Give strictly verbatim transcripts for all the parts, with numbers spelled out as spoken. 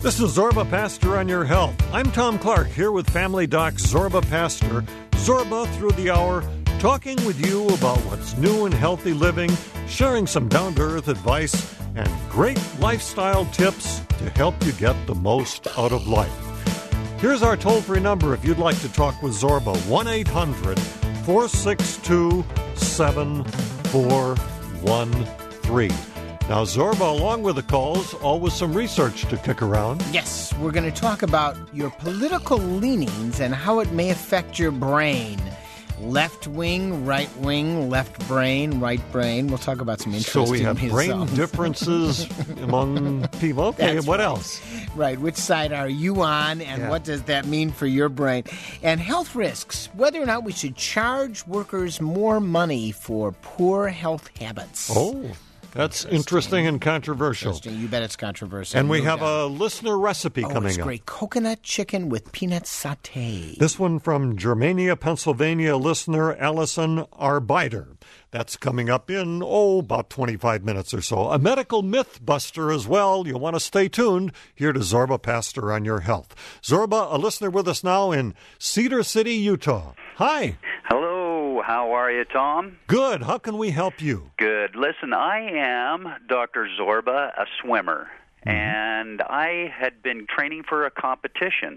This is Zorba Pastor on your health. I'm Tom Clark here with Family Doc Zorba Pastor. Zorba through the hour, talking with you about what's new in healthy living, sharing some down-to-earth advice, and great lifestyle tips to help you get the most out of life. Here's our toll-free number if you'd like to talk with Zorba, one eight hundred four six two seven four one three. Now, Zorba, along with the calls, always some research to kick around. Yes, we're going to talk about your political leanings and how it may affect your brain. Left wing, right wing, left brain, right brain. We'll talk about some interesting So we have brain results. differences among people. Okay, That's what right. else? Right, which side are you on, and Yeah. what does that mean for your brain? And health risks, whether or not we should charge workers more money for poor health habits. Oh, that's interesting and controversial. Interesting. You bet it's controversial. And we No have doubt. a listener recipe oh, coming it's up. great. Coconut chicken with peanut satay. This one from Germania, Pennsylvania, listener Allison Arbiter. That's coming up in, oh, about twenty-five minutes or so. A medical myth buster as well. You'll want to stay tuned here to Zorba Pastor on your health. Zorba, a listener with us now in Cedar City, Utah. Hi. Hello, how are you, Tom? Good. How can we help you? Good. Listen, I am Doctor Zorba, a swimmer, mm-hmm. and I had been training for a competition,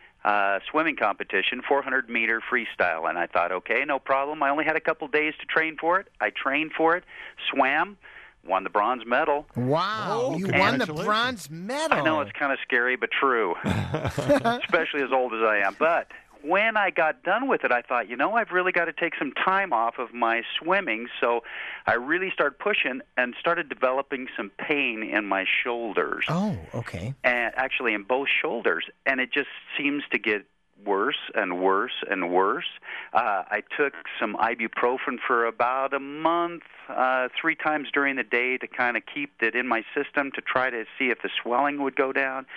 a swimming competition, four hundred meter freestyle, and I thought, okay, no problem. I only had a couple days to train for it. I trained for it, swam, won the bronze medal. Wow, Oh, you won the congratulations. bronze medal. I know it's kind of scary, but true, especially as old as I am. But when I got done with it, I thought, you know, I've really got to take some time off of my swimming. So I really started pushing and started developing some pain in my shoulders. Oh, okay. And actually in both shoulders. And it just seems to get worse and worse and worse. Uh, I took some ibuprofen for about a month, uh, three times during the day to kind of keep it in my system to try to see if the swelling would go down.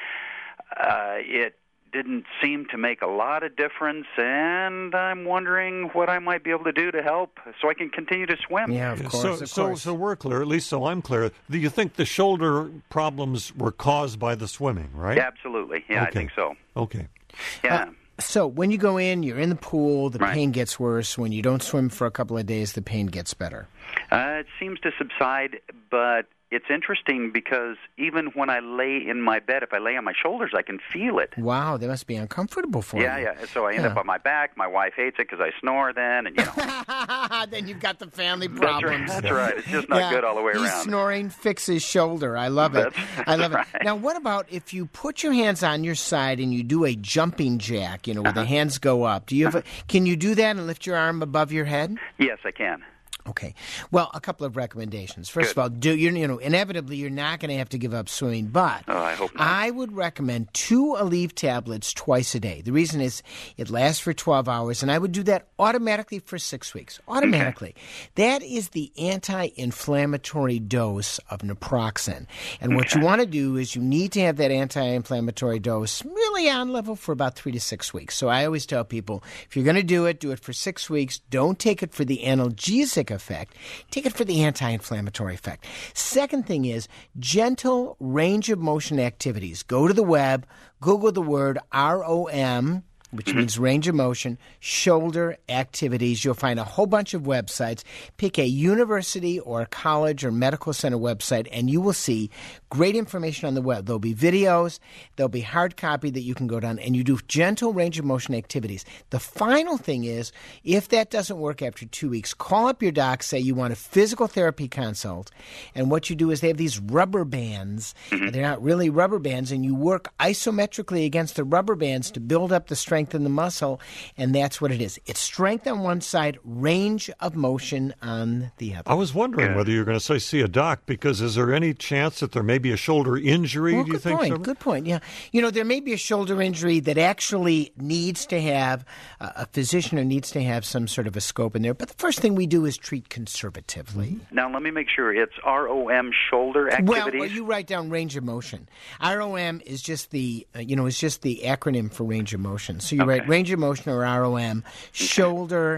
Uh, it didn't seem to make a lot of difference, and I'm wondering what I might be able to do to help so I can continue to swim. Yeah, of course, so, of so, course. so we're clear, at least so I'm clear. Do you think the shoulder problems were caused by the swimming, right? Yeah, absolutely. Yeah, Okay. I think so. Okay. Yeah. Uh, so when you go in, you're in the pool, the Right. pain gets worse. When you don't swim for a couple of days, the pain gets better. Uh, it seems to subside, but it's interesting because even when I lay in my bed, if I lay on my shoulders, I can feel it. Wow, that must be uncomfortable for Yeah, you. yeah. So I end Yeah. up on my back. My wife hates it because I snore then, and you know. Then you've got the family That's right. problems. That's right. It's just not Yeah, good all the way he's around. snoring, fix his shoulder. I love it. That's- I love that's it. right. Now, what about if you put your hands on your side and you do a jumping jack, you know, where Uh-huh. the hands go up? Do you have a, can you do that and lift your arm above your head? Yes, I can. Okay. Well, a couple of recommendations. First Good. of all, do you, you know, inevitably you're not going to have to give up swimming, but Oh, I hope not. I would recommend two Aleve tablets twice a day. The reason is it lasts for twelve hours, and I would do that automatically for six weeks. Automatically. That is the anti-inflammatory dose of naproxen. And what you want to do is you need to have that anti-inflammatory dose really on level for about three to six weeks. So I always tell people, if you're going to do it, do it for six weeks. Don't take it for the analgesic effect. Take it for the anti-inflammatory effect. Second thing is gentle range of motion activities. Go to the web, Google the word R O M, which means range of motion, shoulder activities. You'll find a whole bunch of websites. Pick a university or a college or medical center website, and you will see great information on the web. There'll be videos. There'll be hard copy that you can go down, and you do gentle range of motion activities. The final thing is, if that doesn't work after two weeks, call up your doc, say you want a physical therapy consult, and what you do is they have these rubber bands. And they're not really rubber bands, and you work isometrically against the rubber bands to build up the strength in the muscle, and that's what it is. It's strength on one side, range of motion on the other. I was wondering Good. whether you were going to say see a doc, because is there any chance that there may be a shoulder injury, Well, do you good think? point. Sylvan? Good point. Yeah, you know, there may be a shoulder injury that actually needs to have uh, a physician or needs to have some sort of a scope in there. But the first thing we do is treat conservatively. Now, let me make sure. It's R O M shoulder activities. Well, well, you write down range of motion. R O M is just the uh, you know is just the acronym for range of motion. So you Okay. write range of motion or R O M, shoulder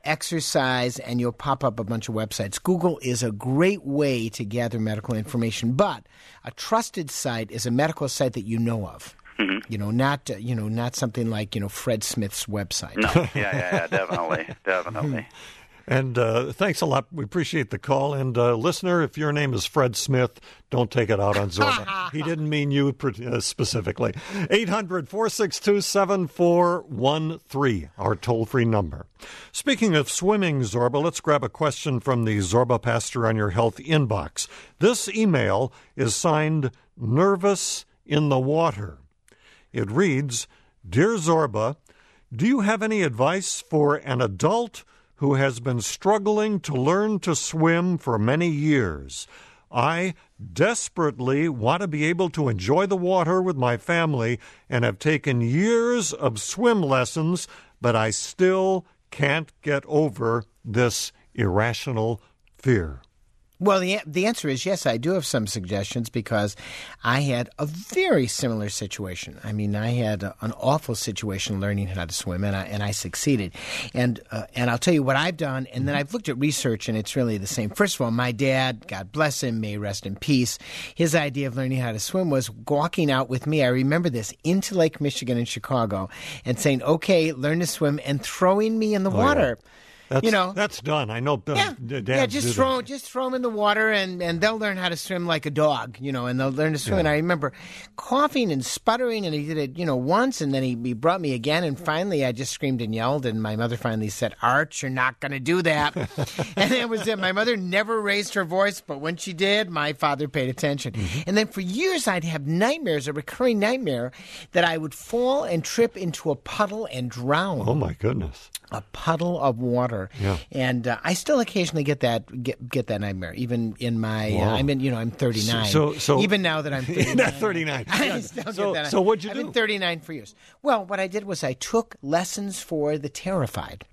exercise, and you'll pop up a bunch of websites. Google is a great way to gather medical information, but a trusted site is a medical site that you know of. Mm-hmm. You know, not uh, you know, not something like you know Fred Smith's website. No, yeah, yeah, yeah, definitely, definitely. And uh, thanks a lot. We appreciate the call. And uh, listener, if your name is Fred Smith, don't take it out on Zorba. He didn't mean you uh, specifically. eight hundred, four six two, seven four one three, our toll-free number. Speaking of swimming, Zorba, let's grab a question from the Zorba Pastor on Your Health inbox. This email is signed Nervous in the Water. It reads, Dear Zorba, do you have any advice for an adult who has been struggling to learn to swim for many years? I desperately want to be able to enjoy the water with my family and have taken years of swim lessons, but I still can't get over this irrational fear. Well, the the answer is yes, I do have some suggestions because I had a very similar situation. I mean, I had a, an awful situation learning how to swim, and I and I succeeded. And uh, and I'll tell you what I've done, and then I've looked at research, and it's really the same. First of all, my dad, God bless him, may rest in peace, his idea of learning how to swim was walking out with me, I remember this, into Lake Michigan in Chicago, and saying, okay, learn to swim, and throwing me in the oh, water. Yeah. That's, you know, that's done. I know. Uh, yeah, dads yeah. Just do throw, that. just throw them in the water, and, and they'll learn how to swim like a dog. You know, and they'll learn to swim. Yeah. And I remember coughing and sputtering, and he did it, you know, once, and then he, he brought me again, and finally I just screamed and yelled, and my mother finally said, "Art, you're not going to do that." And that was it. My mother never raised her voice, but when she did, my father paid attention. Mm-hmm. And then for years I'd have nightmares, a recurring nightmare, that I would fall and trip into a puddle and drown. Oh my goodness! A puddle of water. Yeah. And And uh, I still occasionally get that get, get that nightmare, even in my. Uh, I'm in, you know, I'm thirty-nine. So, so even now that I'm thirty-nine, not thirty-nine. I still so, get that. So what'd you I've do? I've been thirty-nine for years. Well, what I did was I took lessons for the terrified.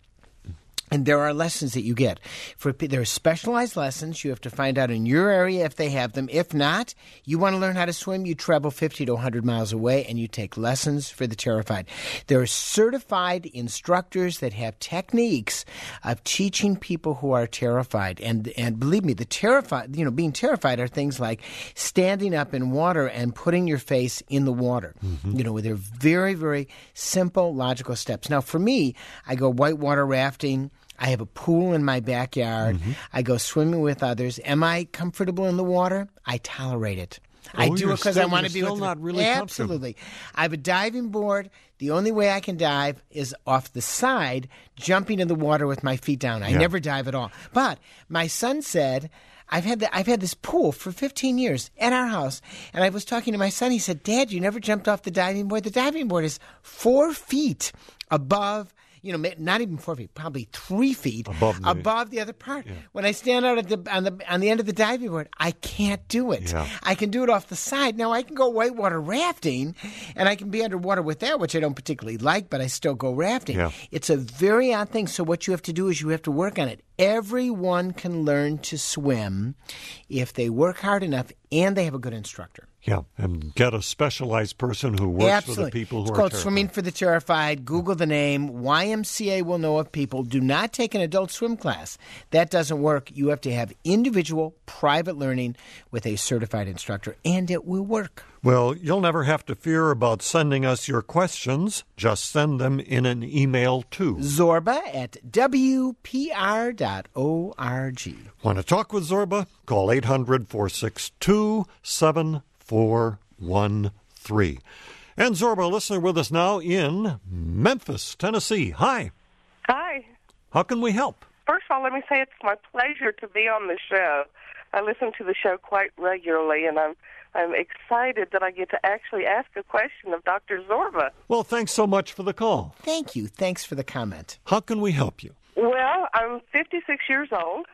And there are lessons that you get. For there are specialized lessons. You have to find out in your area if they have them. If not, you want to learn how to swim, you travel fifty to one hundred miles away, and you take lessons for the terrified. There are certified instructors that have techniques of teaching people who are terrified. And and believe me, the terrified, you know, being terrified are things like standing up in water and putting your face in the water. Mm-hmm. You know, they're very, very simple, logical steps. Now, for me, I go whitewater rafting. I have a pool in my backyard. Mm-hmm. I go swimming with others. Am I comfortable in the water? I tolerate it. Oh, I do it because I want to be still with not really Absolutely. I have a diving board. The only way I can dive is off the side, jumping in the water with my feet down. I yeah. never dive at all. But my son said, I've had the, I've had this pool for fifteen years at our house, and I was talking to my son. He said, Dad, you never jumped off the diving board. The diving board is four feet above. You know, not even four feet, probably three feet above the, above the other part. Yeah. When I stand out at the on the on the end of the diving board, I can't do it. Yeah. I can do it off the side. Now I can go whitewater rafting, and I can be underwater with that, which I don't particularly like, but I still go rafting. Yeah. It's a very odd thing. So what you have to do is you have to work on it. Everyone can learn to swim if they work hard enough and they have a good instructor. Yeah, and get a specialized person who works Absolutely. with the people who it's are called terrified. Swimming for the Terrified. Google the name. Y M C A will know of people. Do not take an adult swim class. That doesn't work. You have to have individual, private learning with a certified instructor, and it will work. Well, you'll never have to fear about sending us your questions. Just send them in an email to Zorba at W P R dot org. Want to talk with Zorba? Call eight hundred, four six two, seven four one three. And Zorba, a listener with us now in Memphis, Tennessee. Hi. Hi. How can we help? First of all, let me say it's my pleasure to be on the show. I listen to the show quite regularly, and I'm I'm excited that I get to actually ask a question of Doctor Zorba. Well, thanks so much for the call. Thank you. Thanks for the comment. How can we help you? Well, I'm fifty-six years old,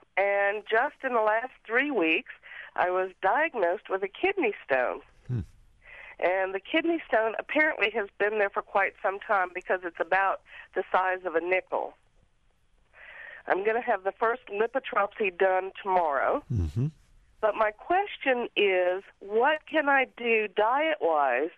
and just in the last three weeks, I was diagnosed with a kidney stone. Hmm. And the kidney stone apparently has been there for quite some time because it's about the size of a nickel. I'm going to have the first lipotropsy done tomorrow. Mm-hmm. But my question is, what can I do diet-wise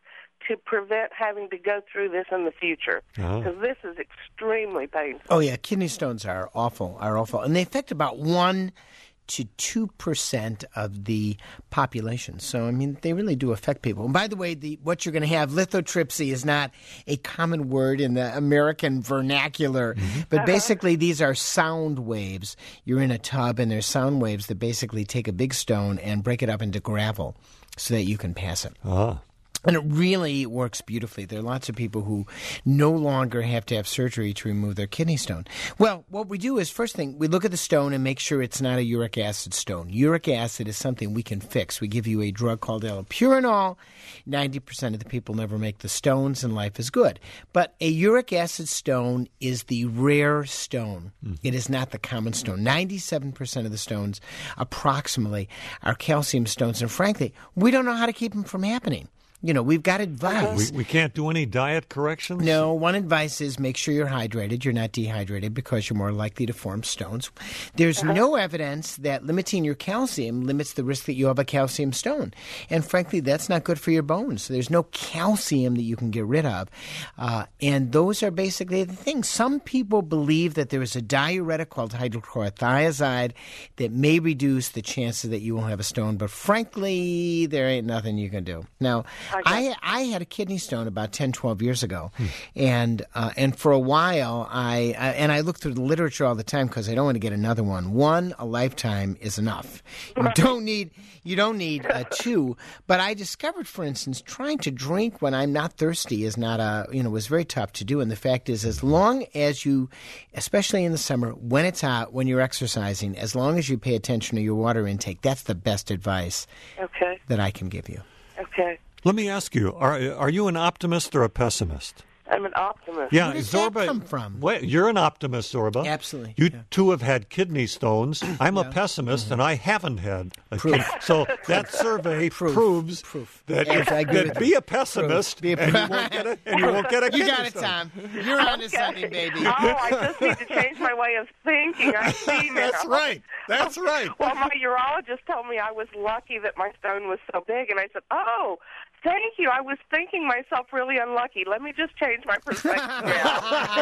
to prevent having to go through this in the future, because Uh-huh. this is extremely painful. Oh, yeah, kidney stones are awful, are awful. And they affect about one to two percent of the population. So, I mean, they really do affect people. And by the way, the what you're going to have, lithotripsy, is not a common word in the American vernacular. Mm-hmm. But Uh-huh. basically, these are sound waves. You're in a tub, and there's sound waves that basically take a big stone and break it up into gravel so that you can pass it. Ah. And it really works beautifully. There are lots of people who no longer have to have surgery to remove their kidney stone. Well, what we do is, first thing, we look at the stone and make sure it's not a uric acid stone. Uric acid is something we can fix. We give you a drug called allopurinol. ninety percent of the people never make the stones, and life is good. But a uric acid stone is the rare stone. Mm. It is not the common stone. ninety-seven percent of the stones, approximately, are calcium stones. And frankly, we don't know how to keep them from happening. You know, we've got advice. We, we can't do any diet corrections? No, one advice is make sure you're hydrated. You're not dehydrated because you're more likely to form stones. There's uh-huh. no evidence that limiting your calcium limits the risk that you have a calcium stone. And frankly, that's not good for your bones. There's no calcium that you can get rid of. Uh, and those are basically the things. Some people believe that there is a diuretic called hydrochlorothiazide that may reduce the chances that you will have a stone. But frankly, there ain't nothing you can do. Now, I I had a kidney stone about ten, twelve years ago, hmm. and uh, and for a while I, I and I look through the literature all the time because I don't want to get another one. One a lifetime is enough. You don't need you don't need uh, two. But I discovered, for instance, trying to drink when I'm not thirsty is not a you know was very tough to do. And the fact is, as long as you, especially in the summer when it's hot, when you're exercising, as long as you pay attention to your water intake, that's the best advice okay. that I can give you. Okay. Let me ask you, are are you an optimist or a pessimist? I'm an optimist. Yeah, Where does Zorba, that come from? Wait, you're an optimist, Zorba. Absolutely. You yeah. two have had kidney stones. I'm Yeah. a pessimist, Mm-hmm. and I haven't had a Proof. kidney. So that survey Proof. proves Proof. that, Yes, I agree that with be you. a pessimist, Be a and you won't get a, and you won't get a You kidney got it, stone. Tom. You're on to Okay. something, baby. Oh, I just need to change my way of thinking. I see now. That's right. That's right. Well, my urologist told me I was lucky that my stone was so big, and I said, oh, thank you. I was thinking myself really unlucky. Let me just change my perspective now.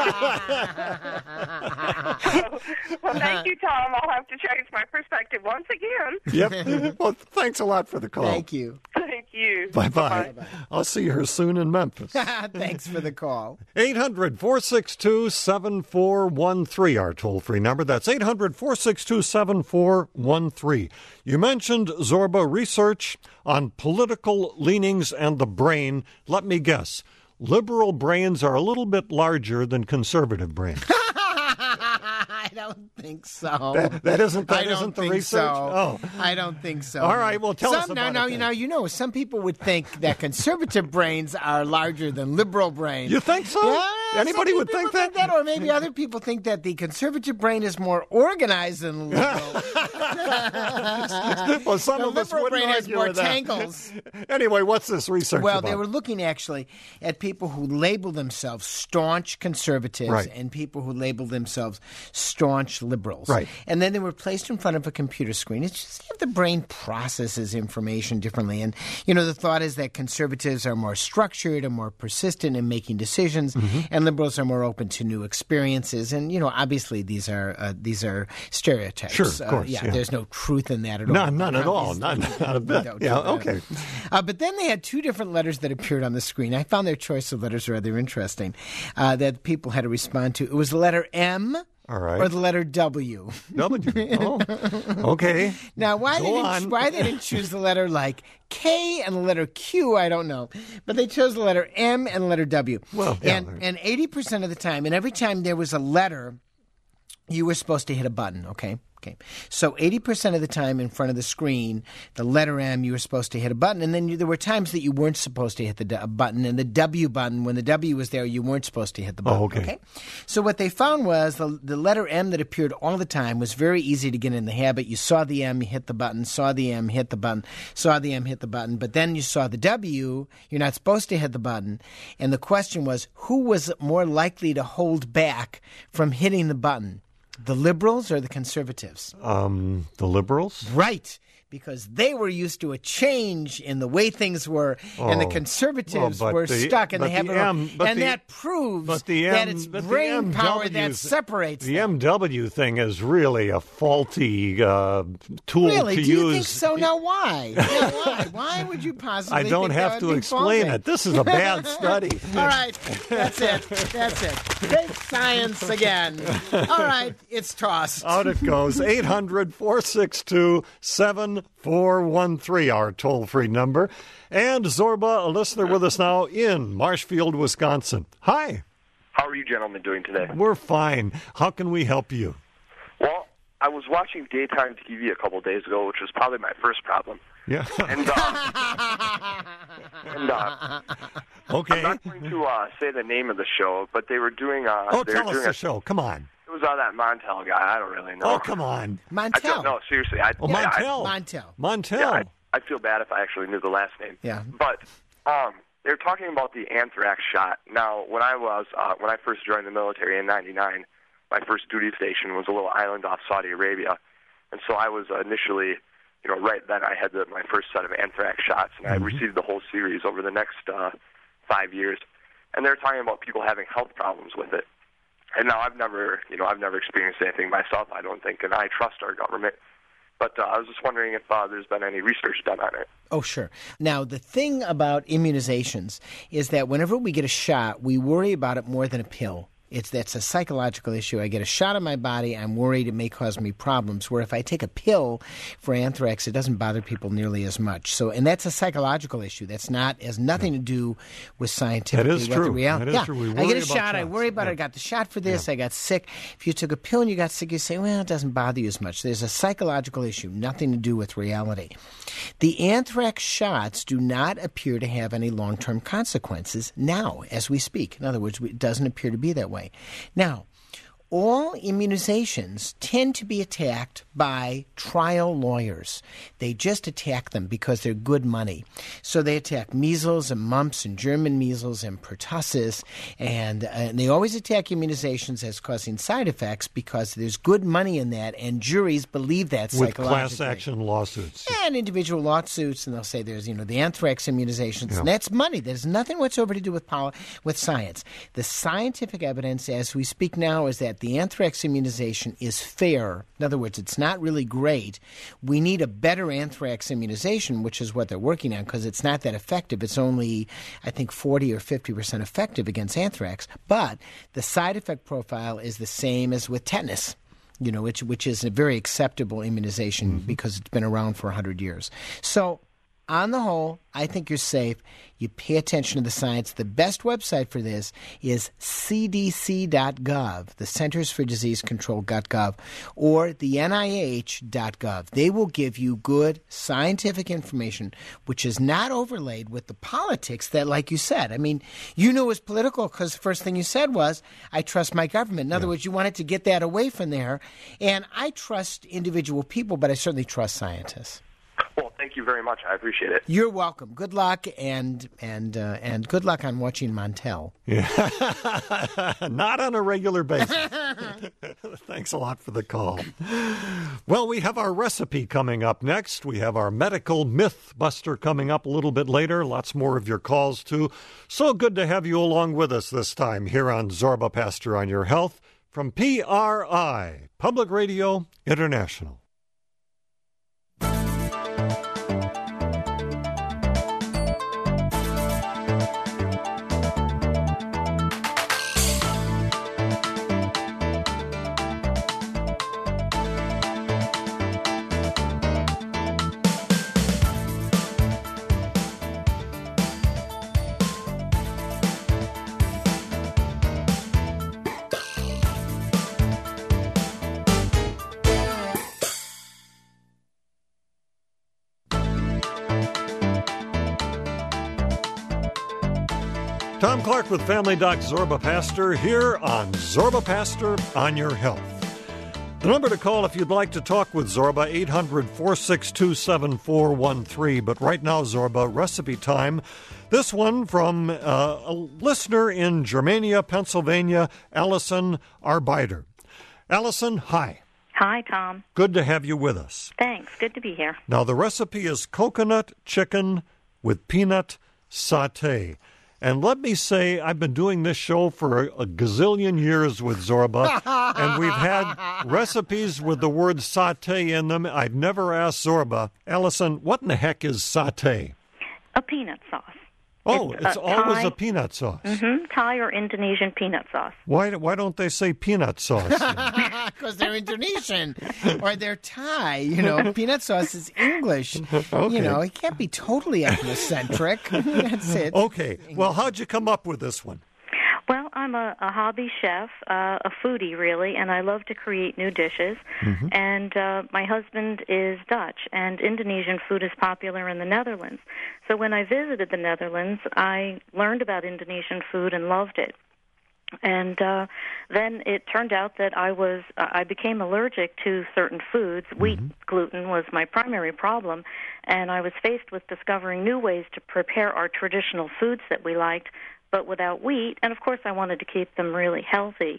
so, well, thank you, Tom. I'll have to change my perspective once again. Yep. Well, thanks a lot for the call. Thank you. Thank you. Bye-bye. I'll see her soon in Memphis. Thanks for the call. eight hundred, four six two, seven four one three, our toll-free number. That's eight hundred, four six two, seven four one three. You mentioned, Zorba, research on political leanings and the brain. Let me guess. Liberal brains are a little bit larger than conservative brains. I don't think so. That, that isn't, that I don't isn't the think research? so. Oh. I don't think so. All right, well, tell some, us about no, it no, then. you know, you know, some people would think that conservative brains are larger than liberal brains. You think so? Yeah, Anybody some would people think that? Or maybe other people think that the conservative brain is more organized than the liberal. Well, some The of us liberal wouldn't brain has argue more with that. tangles. Anyway, what's this research Well, about? they were looking actually at people who label themselves staunch conservatives Right. and people who label themselves staunch liberals. Right. And then they were placed in front of a computer screen. It's just if the brain processes information differently. And, you know, the thought is that conservatives are more structured and more persistent in making decisions, Mm-hmm. and liberals are more open to new experiences. And, you know, obviously these are uh, these are stereotypes. Sure, of Uh, course, yeah, yeah. there's no truth in that at all. No, none at all. Obviously, Not, not a bit. no Yeah, truth in it. okay. Uh, but then they had two different letters that appeared on the screen. I found their choice of letters rather interesting uh, that people had to respond to. It was the letter M All right. or the letter W. W. Oh, okay. Now, why they, Go didn't, on. why they didn't choose the letter like K and the letter Q, I don't know. But they chose the letter M and the letter W. Well, yeah, and, they're- and eighty percent of the time, and every time there was a letter, you were supposed to hit a button, okay? Okay. So eighty percent of the time in front of the screen, the letter M, you were supposed to hit a button. And then you, there were times that you weren't supposed to hit the d- button. And the W button, when the W was there, you weren't supposed to hit the button. Oh, okay. So what they found was the, the letter M that appeared all the time was very easy to get in the habit. You saw the M, you hit the button, saw the M, hit the button, saw the M, hit the button. But then you saw the W, you're not supposed to hit the button. And the question was, who was more likely to hold back from hitting the button? The liberals or the conservatives? Um, the liberals? Right. because they were used to a change in the way things were, oh, and the conservatives well, were the, stuck, and they have the a, M, and the, that proves the M, that it's brain power that separates the them. M W thing is really a faulty uh, tool really? to Do you use. think so? Now why? Now why? Why would you possibly? I don't think have that to would be explain faulty? it. This is a bad study. All right, that's it. That's it. Fake science again. All right, it's tossed. Out it goes. eight hundred, four six two, seven four one three, our toll-free number. And Zorba, a listener with us now in Marshfield, Wisconsin. Hi. How are you gentlemen doing today? We're fine. How can we help you? Well, I was watching daytime T V a couple of days ago, which was probably my first problem. Yeah. And, uh, and uh, okay. I'm not going to uh, say the name of the show, but they were doing. Uh, oh, they tell were us doing the a, show. Come on. It was on that Montel guy. I don't really know. Oh, come on. I Montel. don't know. Seriously. I, Oh, yeah, Montel. I, Montel. Montel. yeah, I, I'd feel bad if I actually knew the last name. Yeah. But um, they were talking about the anthrax shot. Now, when I was uh, when I first joined the military in ninety-nine, my first duty station was a little island off Saudi Arabia, and so I was initially, you know, right then I had the, my first set of anthrax shots, and Mm-hmm. I received the whole series over the next uh, five years. And they're talking about people having health problems with it. And now I've never, you know, I've never experienced anything myself, I don't think, and I trust our government. But uh, I was just wondering if uh, there's been any research done on it. Oh, sure. Now, the thing about immunizations is that whenever we get a shot, we worry about it more than a pill. It's that's a psychological issue. I get a shot in my body, I'm worried it may cause me problems. Where if I take a pill for anthrax, it doesn't bother people nearly as much. So, and that's a psychological issue. That's not has nothing to do with scientific. That is what true. The reality. That is yeah. true. We I worry get a about shot. I shots. worry about Yeah. it. I got the shot for this. Yeah. I got sick. If you took a pill and you got sick, you say, well, it doesn't bother you as much. There's a psychological issue, nothing to do with reality. The anthrax shots do not appear to have any long-term consequences now, as we speak. In other words, it doesn't appear to be that way. Now, all immunizations tend to be attacked by trial lawyers. They just attack them because they're good money. So they attack measles and mumps and German measles and pertussis, and, uh, and they always attack immunizations as causing side effects because there's good money in that, and juries believe that With psychologically. class action lawsuits. And individual lawsuits, and they'll say there's, you know, the anthrax immunizations, Yeah. and that's money. There's nothing whatsoever to do with poli- with science. The scientific evidence as we speak now is that the anthrax immunization is fair. In other words, it's not really great. We need a better anthrax immunization, which is what they're working on, because it's not that effective. It's only, I think, forty or fifty percent effective against anthrax. But the side effect profile is the same as with tetanus. You know, which which is a very acceptable immunization mm-hmm. because it's been around for one hundred years. So, on the whole, I think you're safe. You pay attention to the science. The best website for this is C D C dot gov, the Centers for Disease Control dot gov, or the N I H dot gov. They will give you good scientific information, which is not overlaid with the politics that, like you said, I mean, you knew it was political because the first thing you said was, I trust my government. In other yeah. words, you wanted to get that away from there. And I trust individual people, but I certainly trust scientists. Well, thank you very much. I appreciate it. You're welcome. Good luck, and and uh, and good luck on watching Montel. Yeah. Not on a regular basis. Thanks a lot for the call. Well, we have our recipe coming up next. We have our medical myth buster coming up a little bit later. Lots more of your calls, too. So good to have you along with us this time here on Zorba Pastor on Your Health from P R I, Public Radio International. Tom Clark with Family Doc Zorba Pastor here on Zorba Pastor on Your Health. The number to call if you'd like to talk with Zorba, eight hundred, four six two, seven four one three. But right now, Zorba, recipe time. This one from uh, a listener in Germania, Pennsylvania, Allison Arbiter. Allison, hi. Hi, Tom. Good to have you with us. Thanks. Good to be here. Now, the recipe is coconut chicken with peanut sauté. And let me say, I've been doing this show for a gazillion years with Zorba, and we've had recipes with the word sauté in them. I've never asked Zorba, Allison, what in the heck is sauté? A peanut sauce. Oh, it's, it's uh, always Thai, a peanut sauce. Mm-hmm, Thai or Indonesian peanut sauce. Why why don't they say peanut sauce? Because they're Indonesian or they're Thai. You know, peanut sauce is English. Okay. You know, it can't be totally ethnocentric. That's it. Okay. Well, how'd you come up with this one? Well, I'm a, a hobby chef, uh, a foodie, really, and I love to create new dishes. Mm-hmm. And uh, my husband is Dutch, and Indonesian food is popular in the Netherlands. So when I visited the Netherlands, I learned about Indonesian food and loved it. And uh, then it turned out that I was uh, I became allergic to certain foods. Wheat mm-hmm. gluten was my primary problem, and I was faced with discovering new ways to prepare our traditional foods that we liked, but without wheat. And of course, I wanted to keep them really healthy.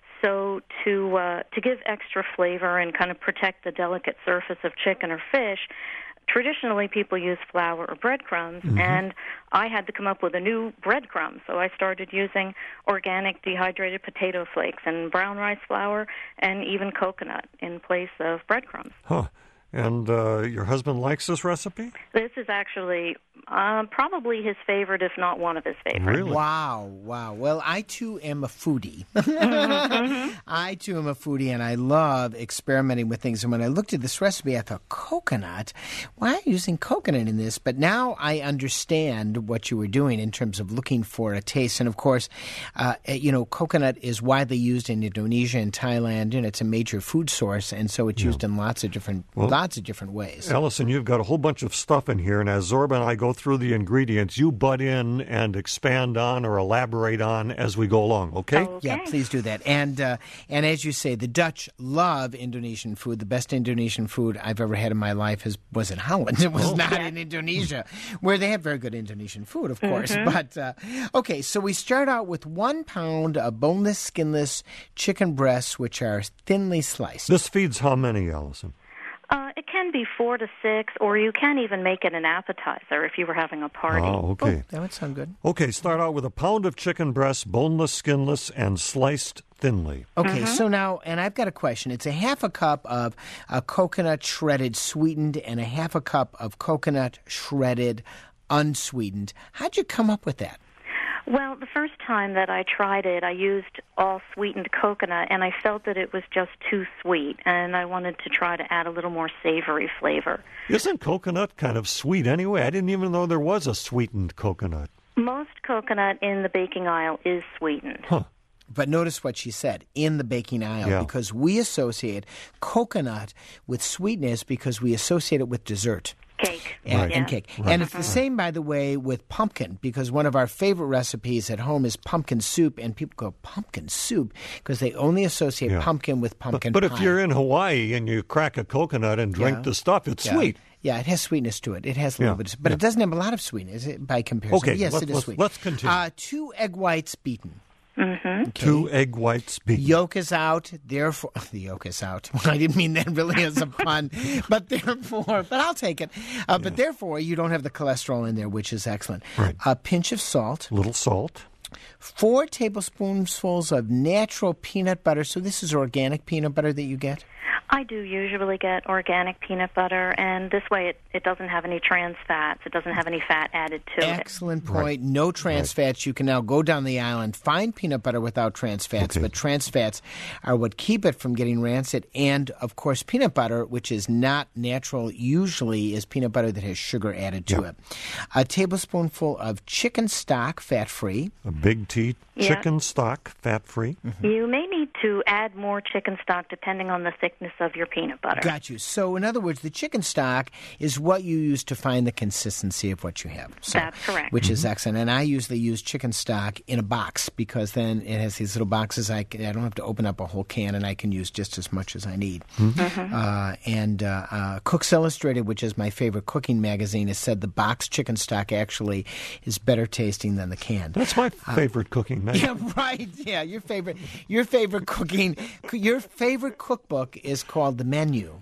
So to uh, to give extra flavor and kind of protect the delicate surface of chicken or fish, traditionally people use flour or breadcrumbs, mm-hmm. and I had to come up with a new breadcrumb. So I started using organic dehydrated potato flakes and brown rice flour and even coconut in place of breadcrumbs. Huh. And uh, your husband likes this recipe? This is actually uh, probably his favorite, if not one of his favorites. Really? Wow, wow. Well, I, too, am a foodie. mm-hmm. I, too, am a foodie, and I love experimenting with things. And when I looked at this recipe, I thought, coconut? Why are you using coconut in this? But now I understand what you were doing in terms of looking for a taste. And, of course, uh, you know, coconut is widely used in Indonesia and Thailand, and it's a major food source, and so it's yeah. used in lots of different well, lots of different ways. Allison, you've got a whole bunch of stuff in here, and as Zorba and I go through the ingredients, you butt in and expand on or elaborate on as we go along, okay? okay. Yeah, please do that. And uh, and as you say, the Dutch love Indonesian food. The best Indonesian food I've ever had in my life is, was in Holland. It was oh. not in Indonesia, where they have very good Indonesian food, of course. Mm-hmm. But, uh, okay, so we start out with one pound of boneless, skinless chicken breasts, which are thinly sliced. This feeds how many, Allison? Uh, it can be four to six, or you can even make it an appetizer if you were having a party. Oh, okay. Oh, that would sound good. Okay, start out with a pound of chicken breast, boneless, skinless, and sliced thinly. Okay, Mm-hmm. so now, and I've got a question. It's a half a cup of uh, coconut shredded sweetened and a half a cup of coconut shredded unsweetened. How'd you come up with that? Well, the first time that I tried it, I used all sweetened coconut, and I felt that it was just too sweet, and I wanted to try to add a little more savory flavor. Isn't coconut kind of sweet anyway? I didn't even know there was a sweetened coconut. Most coconut in the baking aisle is sweetened. Huh. But notice what she said, in the baking aisle, Yeah. because we associate coconut with sweetness because we associate it with dessert. Cake. And, Right. and Yeah. cake. Right. And it's the same, by the way, with pumpkin, because one of our favorite recipes at home is pumpkin soup, and people go, pumpkin soup? Because they only associate Yeah. pumpkin with pumpkin But, but pie. if you're in Hawaii and you crack a coconut and drink Yeah. the stuff, it's Yeah. sweet. Yeah, it has sweetness to it. It has a little Yeah. bit, but Yeah. it doesn't have a lot of sweetness by comparison. Okay, yes, let's- it is let's- sweet. let's continue. Uh, two egg whites beaten. Mm-hmm. Okay. Two egg whites beaten. Yolk is out, therefore the yolk is out. I didn't mean that really as a pun, but therefore, but I'll take it. Uh, but therefore, you don't have the cholesterol in there, which is excellent. Right. A pinch of salt, Little salt. four tablespoonfuls of natural peanut butter. So this is organic peanut butter that you get. I do usually get organic peanut butter, and this way it, it doesn't have any trans fats. It doesn't have any fat added to it. Excellent point. Right. No trans Right. fats. You can now go down the aisle and find peanut butter without trans fats, Okay. but trans fats are what keep it from getting rancid. And, of course, peanut butter, which is not natural, usually is peanut butter that has sugar added to Yeah. it. A tablespoonful of chicken stock, fat-free. A big tea Yeah. chicken stock, fat-free. You may need to add more chicken stock depending on the thickness of your peanut butter. Got you. So, in other words, the chicken stock is what you use to find the consistency of what you have. So, That's correct. Which is excellent. And I usually use chicken stock in a box because then it has these little boxes. I, can, I don't have to open up a whole can, and I can use just as much as I need. Mm-hmm. Uh, and uh, uh, Cooks Illustrated, which is my favorite cooking magazine, has said the box chicken stock actually is better tasting than the can. That's my favorite cooking magazine. Yeah, right. Yeah, your favorite, your favorite cooking, your favorite cookbook is called the menu.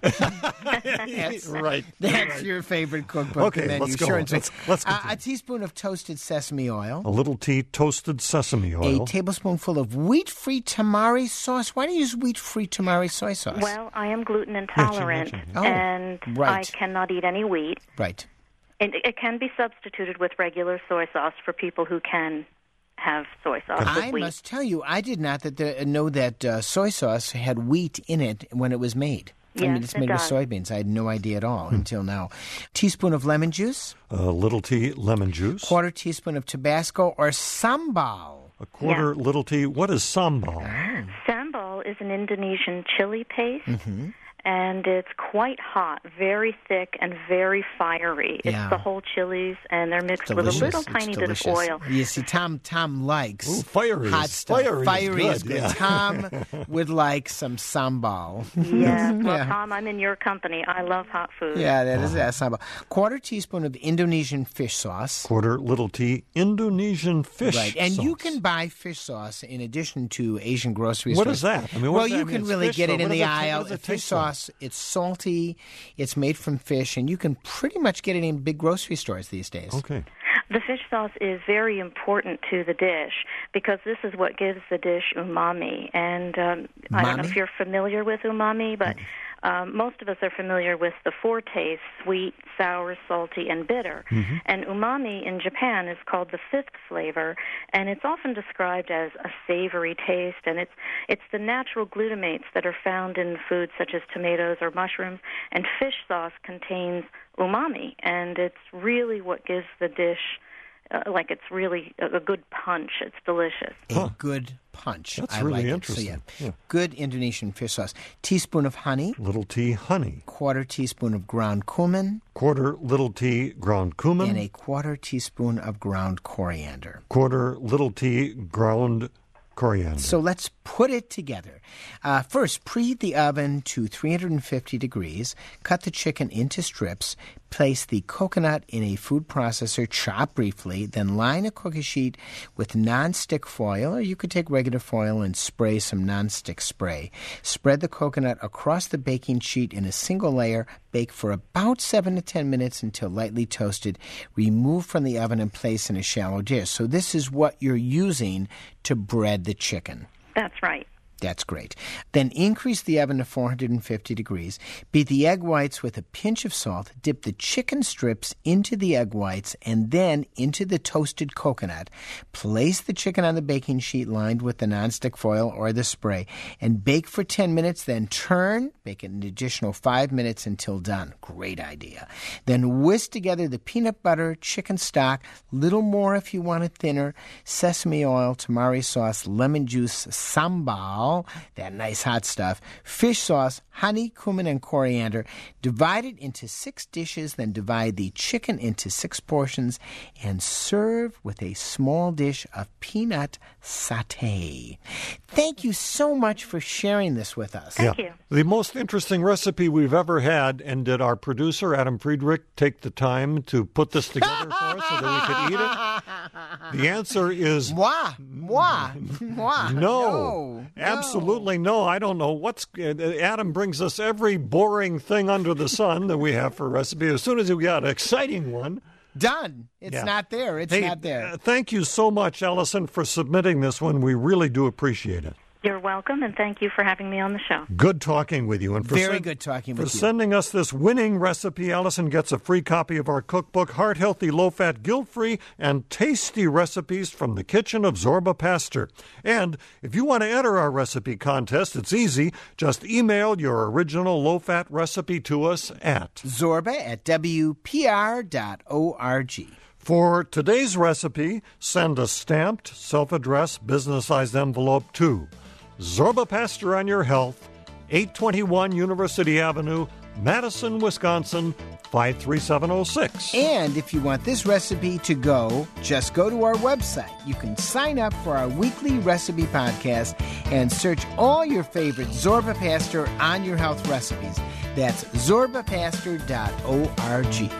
that's, right. That's right. your favorite cookbook, Okay, the menu. let's go. Sure and Let's- sweet. let's uh, continue. a teaspoon of toasted sesame oil. A little tea toasted sesame oil. A tablespoonful of wheat-free tamari sauce. Why do you use wheat-free tamari soy sauce? Well, I am gluten intolerant, mentioned, yeah. Oh, and right. I cannot eat any wheat. Right. It, it can be substituted with regular soy sauce for people who can have soy sauce with I wheat. must tell you, I did not that the, know that uh, soy sauce had wheat in it when it was made. I mean, Yes, it's it made does. with soybeans. I had no idea at all until now. Teaspoon of lemon juice, A little tea lemon juice. quarter teaspoon of Tabasco or sambal. A quarter little tea. What is sambal? Sambal is an Indonesian chili paste, Mm-hmm. and it's quite hot, very thick, and very fiery. It's Yeah. the whole chilies, and they're mixed Delicious. with a little It's tiny delicious. bit of oil. You see, Tom Tom likes Ooh, fiery hot is- stuff. fiery is good, yeah. Tom would like some sambal. Yeah. Well, Yeah. Tom, I'm in your company. I love hot food. Yeah, that is that sambal. Quarter teaspoon of Indonesian fish sauce. Quarter little tea Indonesian fish Right, and you sauce. can buy fish sauce in addition to Asian grocery What stores. is that? I mean, what well, does that you mean? can It's really fish, get so it in what the does it ta- what aisle. does it Fish taste like? sauce, it's salty, it's made from fish, and you can pretty much get it in big grocery stores these days. Okay. The fish sauce is very important to the dish because this is what gives the dish umami. And um, I don't know Umami? if you're familiar with umami, but um, most of us are familiar with the four tastes: sweet, sour, salty, and bitter. Mm-hmm. And umami in Japan is called the fifth flavor, and it's often described as a savory taste. And it's it's the natural glutamates that are found in foods such as tomatoes or mushrooms. And fish sauce contains umami, and it's really what gives the dish uh, like it's really a, a good punch. It's delicious. A good punch. That's I really like interesting. It. So, yeah. Yeah. Good Indonesian fish sauce. Teaspoon of honey, Little tea honey. quarter teaspoon of ground cumin, Quarter little tea ground cumin. and a quarter teaspoon of ground coriander. Quarter little tea ground coriander. So let's put it together. Uh, first, preheat the oven to three hundred fifty degrees. Cut the chicken into strips. Place the coconut in a food processor, chop briefly, then line a cookie sheet with nonstick foil, or you could take regular foil and spray some nonstick spray. Spread the coconut across the baking sheet in a single layer. Bake for about seven to ten minutes until lightly toasted. Remove from the oven and place in a shallow dish. So this is what you're using to bread the chicken. That's right. That's great. Then increase the oven to four hundred fifty degrees. Beat the egg whites with a pinch of salt. Dip the chicken strips into the egg whites and then into the toasted coconut. Place the chicken on the baking sheet lined with the nonstick foil or the spray and bake for ten minutes. Then turn, bake it an additional five minutes until done. Great idea. Then whisk together the peanut butter, chicken stock, little more if you want it thinner, sesame oil, tamari sauce, lemon juice, sambal, that nice hot stuff, fish sauce, honey, cumin, and coriander. Divide it into six dishes, then divide the chicken into six portions and serve with a small dish of peanut satay. Thank you so much for sharing this with us. Thank you. The most interesting recipe we've ever had, and did our producer, Adam Friedrich, take the time to put this together for us so that we could eat it? The answer is Moi, moi, moi. no. No, Absolutely no. I don't know what's... Uh, Adam brings us every boring thing under the sun that we have for a recipe. As soon as we got an exciting one... Done. It's Yeah. not there. It's Hey, not there. uh, thank you so much, Allison, for submitting this one. We really do appreciate it. You're welcome, and thank you for having me on the show. Good talking with you. And for Very sen- good talking For with you. sending us this winning recipe, Allison gets a free copy of our cookbook, Heart Healthy, Low Fat, Guilt Free, and Tasty Recipes from the Kitchen of Zorba Pastor. And if you want to enter our recipe contest, it's easy. Just email your original low fat recipe to us at Zorba at W P R dot org. For today's recipe, send a stamped, self-addressed, business-sized envelope to Zorba Pastor on Your Health, eight twenty-one University Avenue, Madison, Wisconsin, five three seven oh six. And if you want this recipe to go, just go to our website. You can sign up for our weekly recipe podcast and search all your favorite Zorba Pastor on Your Health recipes. That's zorba pastor dot org.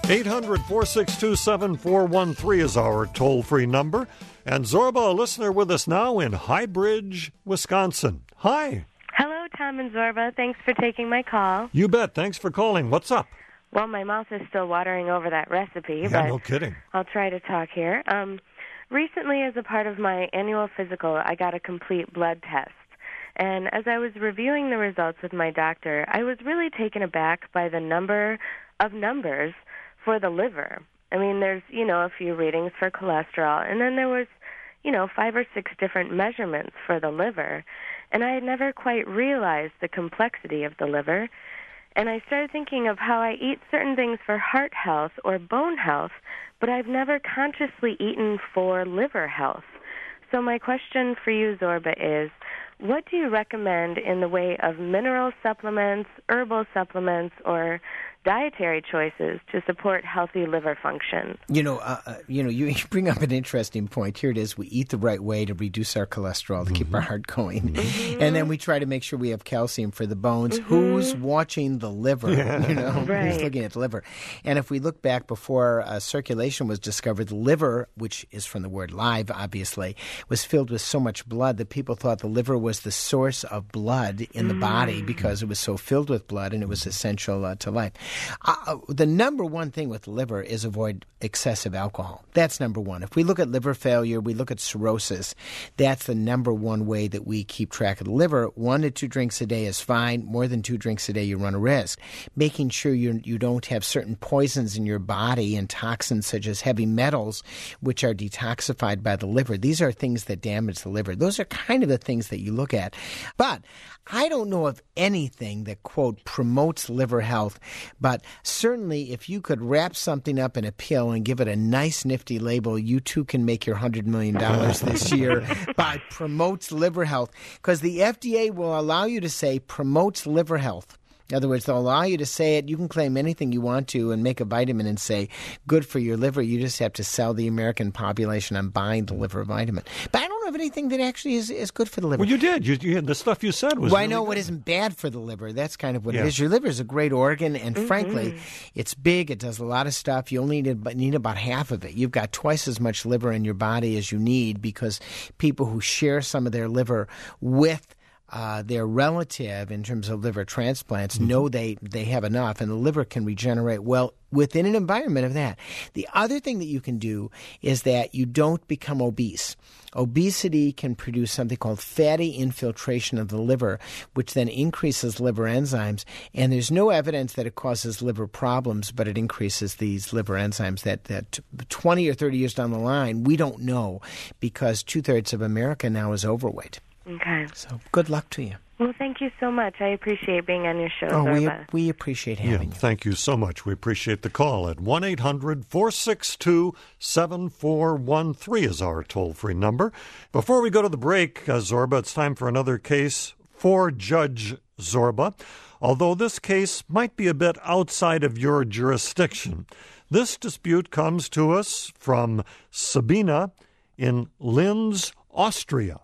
eight hundred, four six two, seven four one three is our toll-free number. And Zorba, a listener with us now in Highbridge, Wisconsin. Hi. Hello, Tom and Zorba. Thanks for taking my call. You bet. Thanks for calling. What's up? Well, my mouth is still watering over that recipe, Yeah, but no kidding. I'll try to talk here. Um, recently, as a part of my annual physical, I got a complete blood test. And as I was reviewing the results with my doctor, I was really taken aback by the number of numbers for the liver. I mean, there's, you know, a few readings for cholesterol, and then there was, you know, five or six different measurements for the liver. And I had never quite realized the complexity of the liver. And I started thinking of how I eat certain things for heart health or bone health, but I've never consciously eaten for liver health. So my question for you, Zorba, is what do you recommend in the way of mineral supplements, herbal supplements, or dietary choices to support healthy liver function? You know, uh, uh, you know, you bring up an interesting point. Here it is. We eat the right way to reduce our cholesterol, to mm-hmm. keep our heart going. Mm-hmm. And then we try to make sure we have calcium for the bones. Mm-hmm. Who's watching the liver? Yeah. You know, right. Who's looking at the liver? And if we look back before uh, circulation was discovered, the liver, which is from the word live, obviously, was filled with so much blood that people thought the liver was the source of blood in the mm. body because it was so filled with blood and it was essential uh, to life. Uh, the number one thing with the liver is avoid excessive alcohol. That's number one. If we look at liver failure, we look at cirrhosis, that's the number one way that we keep track of the liver. One to two drinks a day is fine. More than two drinks a day, you run a risk. Making sure you, you don't have certain poisons in your body and toxins such as heavy metals, which are detoxified by the liver. These are things that damage the liver. Those are kind of the things that you look at. But I don't know of anything that, quote, promotes liver health, but certainly if you could wrap something up in a pill and give it a nice, nifty label, you too can make your one hundred million dollars this year by promotes liver health, because the F D A will allow you to say promotes liver health. In other words, they'll allow you to say it. You can claim anything you want to and make a vitamin and say, good for your liver. You just have to sell the American population on buying the liver vitamin. But I don't know of anything that actually is, is good for the liver. Well, you did. You, you, the stuff you said was Well, really I know good. what isn't bad for the liver. That's kind of what Yeah. it is. Your liver is a great organ, and Mm-hmm. frankly, it's big. It does a lot of stuff. You only need, need about half of it. You've got twice as much liver in your body as you need because people who share some of their liver with Uh, their relative in terms of liver transplants mm-hmm. know they, they have enough, and the liver can regenerate well within an environment of that. The other thing that you can do is that you don't become obese. Obesity can produce something called fatty infiltration of the liver, which then increases liver enzymes, and there's no evidence that it causes liver problems, but it increases these liver enzymes that, that twenty or thirty years down the line, we don't know because two-thirds of America now is overweight. Okay. So good luck to you. Well, thank you so much. I appreciate being on your show, Oh, we, Zorba. we appreciate having Yeah, you. thank you so much. We appreciate the call at one eight hundred, four six two, seven four one three is our toll-free number. Before we go to the break, uh, Zorba, it's time for another case for Judge Zorba. Although this case might be a bit outside of your jurisdiction, this dispute comes to us from Sabina in Linz, Austria.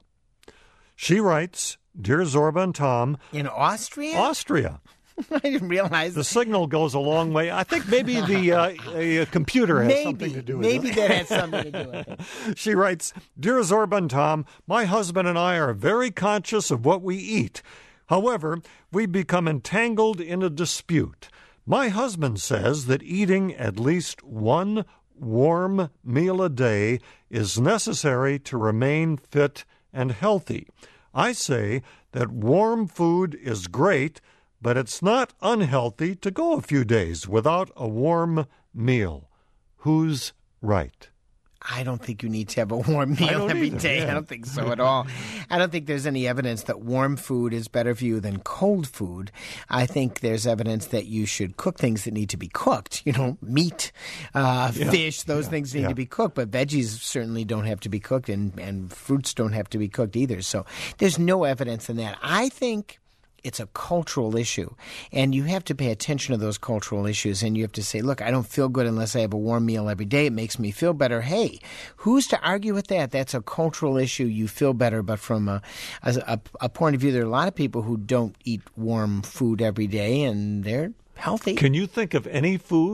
She writes, Dear Zorba and Tom, In Austria? Austria. I didn't realize. The signal goes a long way. I think maybe the uh, a computer has maybe, something to do with maybe it. that has something to do with it. She writes, Dear Zorba and Tom, my husband and I are very conscious of what we eat. However, we become entangled in a dispute. My husband says that eating at least one warm meal a day is necessary to remain fit and healthy. I say that warm food is great, but it's not unhealthy to go a few days without a warm meal. Who's right? I don't think you need to have a warm meal don't every either, day. yeah. I don't think so at all. I don't think there's any evidence that warm food is better for you than cold food. I think there's evidence that you should cook things that need to be cooked. You know, meat, uh, Yeah. fish, those Yeah. things need Yeah. to be cooked. But veggies certainly don't have to be cooked, and, and fruits don't have to be cooked either. So there's no evidence in that. I think it's a cultural issue, and you have to pay attention to those cultural issues, and you have to say, look, I don't feel good unless I have a warm meal every day. It makes me feel better. Hey, who's to argue with that? That's a cultural issue. You feel better, but from a, a, a point of view, there are a lot of people who don't eat warm food every day, and they're healthy. Can you think of any food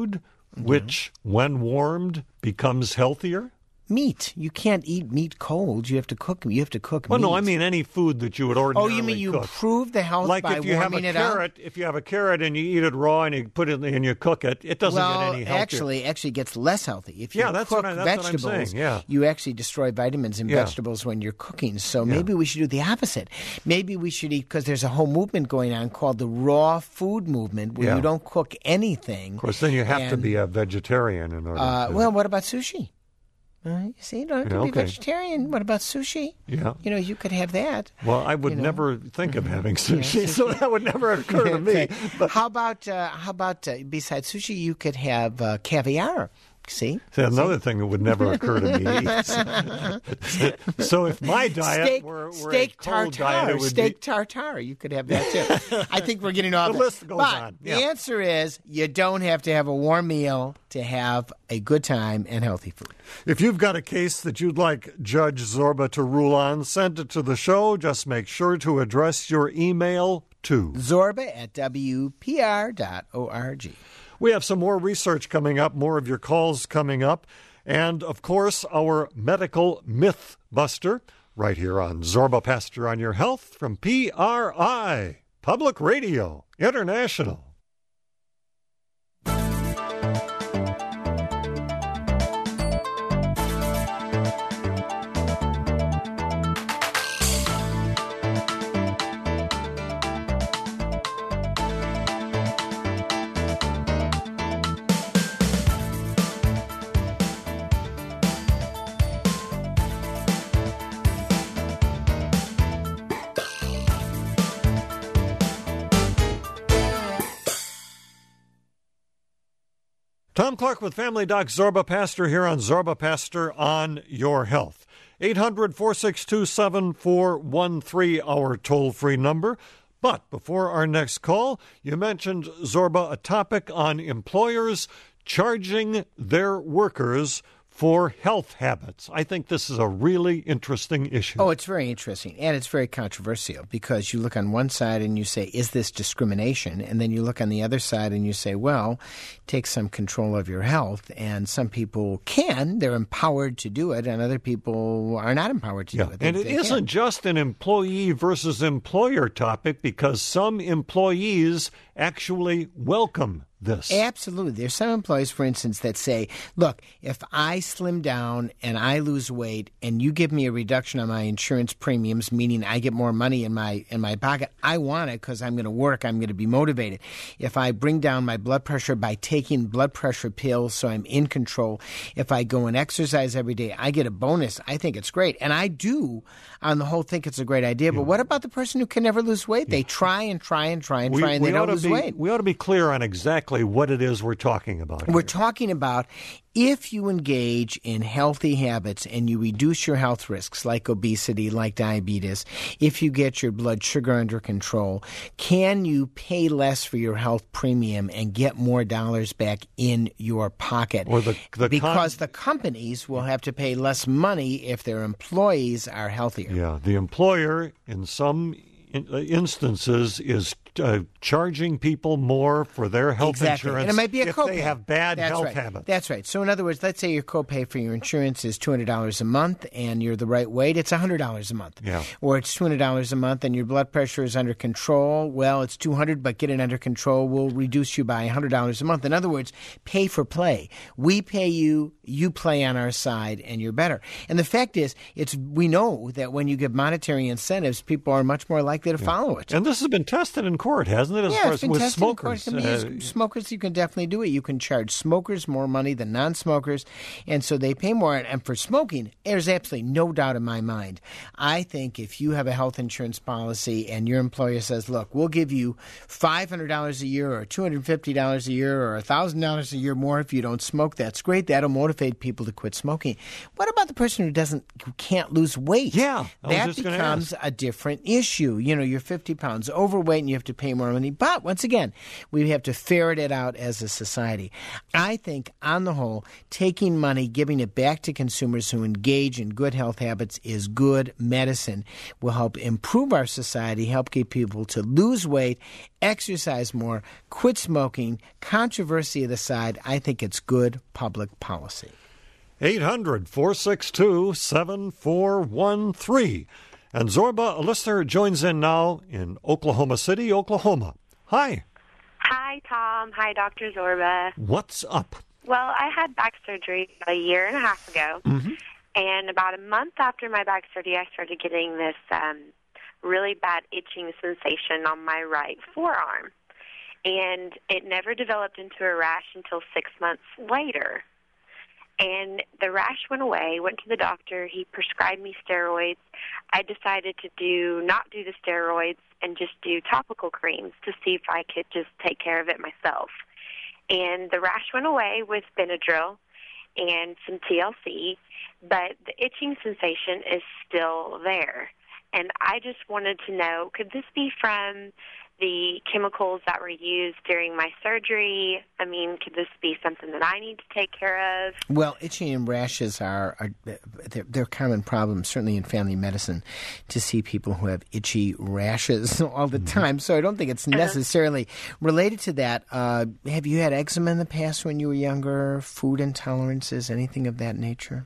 which, when warmed, becomes healthier? Meat. You can't eat meat cold. You have to cook. You have to cook Well, meat. no, I mean any food that you would Oh, ordinarily you mean you cook. improve the health Like by if you have a warming it carrot, up? if you have a carrot and you eat it raw and you put it and you cook it, it doesn't Well, get any healthier. actually, actually, it gets less healthy. If you Yeah, that's cook what I- that's what I'm vegetables, saying, yeah. you actually destroy vitamins in Yeah. vegetables when you're cooking. So Yeah. maybe we should do the opposite. Maybe we should eat, because there's a whole movement going on called the raw food movement, where Yeah. you don't cook anything. Of course, then you have to And, be a vegetarian in order Uh, to... well, what about sushi? Uh, you see, you don't have to Yeah, be okay. vegetarian. What about sushi? Yeah. You know, you could have that. Well, I would you know. never think of having sushi, Yeah, so that would never occur to me. Okay. But How about uh, how about uh, besides sushi, you could have uh, caviar. See, see, another thing that would never occur to me. So if my diet steak, were, were steak a cold tartare, diet, it would steak be... tartare. You could have that too. I think we're getting off The it. list goes but on, the yeah. answer is you don't have to have a warm meal to have a good time and healthy food. If you've got a case that you'd like Judge Zorba to rule on, send it to the show. Just make sure to address your email to Zorba at W P R dot org. We have some more research coming up, more of your calls coming up, and, of course, our medical myth buster right here on Zorba Pastor on Your Health from P R I, Public Radio International. Tom Clark with Family Doc Zorba Pastor here on Zorba Pastor on Your Health. eight hundred, four six two, seven four one three, our toll-free number. But before our next call, you mentioned, Zorba, a topic on employers charging their workers for health habits. I think this is a really interesting issue. Oh, it's very interesting, and it's very controversial, because you look on one side and you say, is this discrimination? And then you look on the other side and you say, well, take some control of your health. And some people can, they're empowered to do it, and other people are not empowered to Yeah. do it. They- And it they isn't can't. just an employee versus employer topic, because some employees actually welcome this. Absolutely. There's some employees, for instance, that say, look, if I slim down and I lose weight and you give me a reduction on my insurance premiums, meaning I get more money in my in my pocket, I want it because I'm going to work, I'm going to be motivated. If I bring down my blood pressure by taking blood pressure pills so I'm in control, if I go and exercise every day, I get a bonus. I think it's great. And I do, on the whole, think it's a great idea. But what about the person who can never lose weight? They try and try and try and try and they ought don't to lose be, weight. we ought to be clear on exactly what it is we're talking about. We're here. talking about if you engage in healthy habits and you reduce your health risks like obesity, like diabetes, if you get your blood sugar under control, can you pay less for your health premium and get more dollars back in your pocket? Or the- the because con- the companies will have to pay less money if their employees are healthier. Yeah, the employer in some in- uh, instances is uh, charging people more for their health Exactly. insurance And it might be a if copay. they have bad That's health right. habits. That's right. So in other words, let's say your copay for your insurance is two hundred dollars a month and you're the right weight, it's one hundred dollars a month. Yeah. Or it's two hundred dollars a month and your blood pressure is under control. Well, it's two hundred dollars, but get it under control will reduce you by one hundred dollars a month. In other words, pay for play. We pay you, you play on our side, and you're better. And the fact is, it's we know that when you give monetary incentives, people are much more likely to follow it. And this has been tested in court, hasn't it? As Yeah, far it's as been with tested in court. smokers. I Uh, mean, smokers, you can definitely do it. You can charge smokers more money than non-smokers, and so they pay more. And for smoking, there's absolutely no doubt in my mind. I think if you have a health insurance policy and your employer says, look, we'll give you five hundred dollars a year or two hundred fifty dollars a year or one thousand dollars a year more if you don't smoke, that's great. That'll motivate people to quit smoking. What about the person who doesn't, who can't lose weight? Yeah, I was that just gonna becomes ask. a different issue. You know, you're fifty pounds overweight and you have to pay more money. seventy. But once again, we have to ferret it out as a society. I think, on the whole, taking money, giving it back to consumers who engage in good health habits is good medicine. Will help improve our society, help get people to lose weight, exercise more, quit smoking. Controversy aside, I think it's good public policy. eight hundred, four six two, seven four one three. And Zorba, a listener, joins in now in Oklahoma City, Oklahoma. Hi. Hi, Tom. Hi, Doctor Zorba. What's up? Well, I had back surgery a year and a half ago. Mm-hmm. And about a month after my back surgery, I started getting this um, really bad itching sensation on my right forearm. And it never developed into a rash until six months later. And the rash went away, went to the doctor. He prescribed me steroids. I decided to do not do the steroids and just do topical creams to see if I could just take care of it myself. And the rash went away with Benadryl and some T L C, but the itching sensation is still there. And I just wanted to know, could this be from the chemicals that were used during my surgery? I mean, could this be something that I need to take care of? Well, itching and rashes are, are they're, they're common problems, certainly in family medicine, to see people who have itchy rashes all the time. So I don't think it's necessarily related to that. Uh, have you had eczema in the past when you were younger, food intolerances, anything of that nature?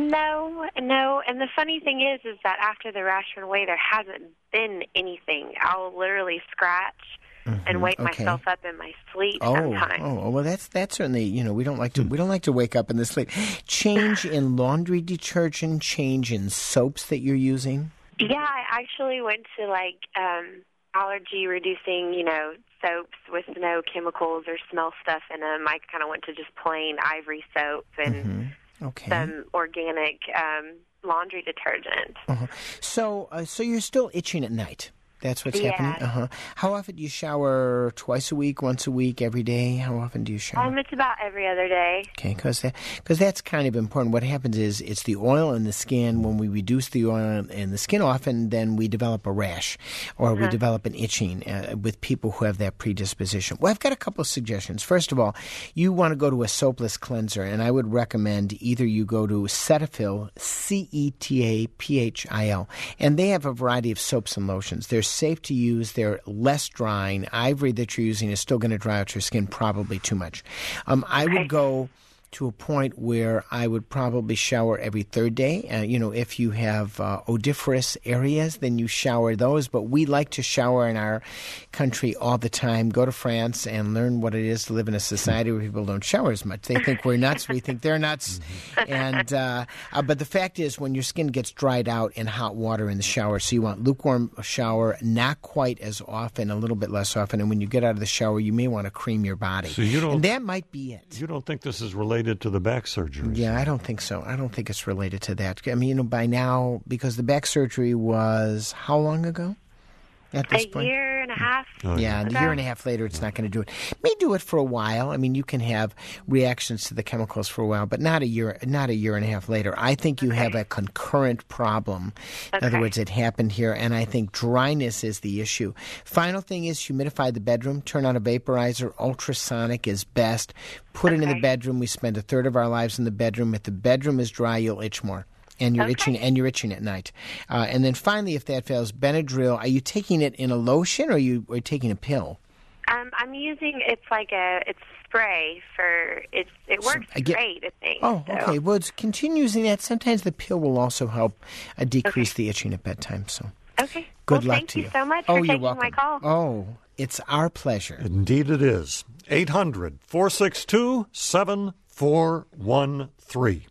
No, no. And the funny thing is, is that after the rash went away, there hasn't been anything. I'll literally scratch mm-hmm. and wake okay. myself up in my sleep oh, sometimes. Oh, well, that's that's certainly, you know, we don't like to we don't like to wake up in the sleep. Change in laundry detergent, change in soaps that you're using. Yeah, I actually went to like um, allergy reducing, you know, soaps with no chemicals or smell stuff in them. I kind of went to just plain Ivory soap and. Mm-hmm. Okay. Some organic um, laundry detergent. Uh-huh. So, uh, so you're still itching at night. That's what's yeah. happening? Uh-huh. How often do you shower? Twice a week, once a week, every day? How often do you shower? Um, it's about every other day. Okay, because that, cause that's kind of important. What happens is it's the oil in the skin. When we reduce the oil in the skin, often then we develop a rash or uh-huh. we develop an itching uh, with people who have that predisposition. Well, I've got a couple of suggestions. First of all, you want to go to a soapless cleanser, and I would recommend either you go to Cetaphil, C E T A P H I L, and they have a variety of soaps and lotions. They're safe to use. They're less drying. Ivory that you're using is still going to dry out your skin probably too much. Um, I would go to a point where I would probably shower every third day. Uh, you know, if you have uh, odoriferous areas, then you shower those. But we like to shower in our country all the time. Go to France and learn what it is to live in a society where people don't shower as much. They think we're nuts. We think they're nuts. And uh, uh, but the fact is, when your skin gets dried out in hot water in the shower, so you want lukewarm shower, not quite as often, a little bit less often. And when you get out of the shower, you may want to cream your body. So you don't, and that might be it. You don't think this is related to the back surgery? Yeah, I don't think so. I don't think it's related to that. I mean, you know, by now, because the back surgery was how long ago? At this a point? year and a half. Oh, yeah, and a year and a half later, it's not going to do it. It may do it for a while. I mean, you can have reactions to the chemicals for a while, but not a year, not a year and a half later. I think you okay. have a concurrent problem. Okay. In other words, it happened here, and I think dryness is the issue. Final thing is humidify the bedroom. Turn on a vaporizer. Ultrasonic is best. Put okay. it in the bedroom. We spend a third of our lives in the bedroom. If the bedroom is dry, you'll itch more. And you're okay. itching, and you're itching at night. Uh, and then finally, if that fails, Benadryl. Are you taking it in a lotion, or are you are you taking a pill? Um, I'm using it's like a it's spray for it's it works so, get, great. I think. Oh, so. okay. Well, continue using that. Sometimes the pill will also help uh, decrease okay. the itching at bedtime. So. Okay. Good well, luck thank to you. you so much oh, for you're taking welcome. my call. Oh, it's our pleasure. Indeed, it is. eight hundred, four six two, seven four one three.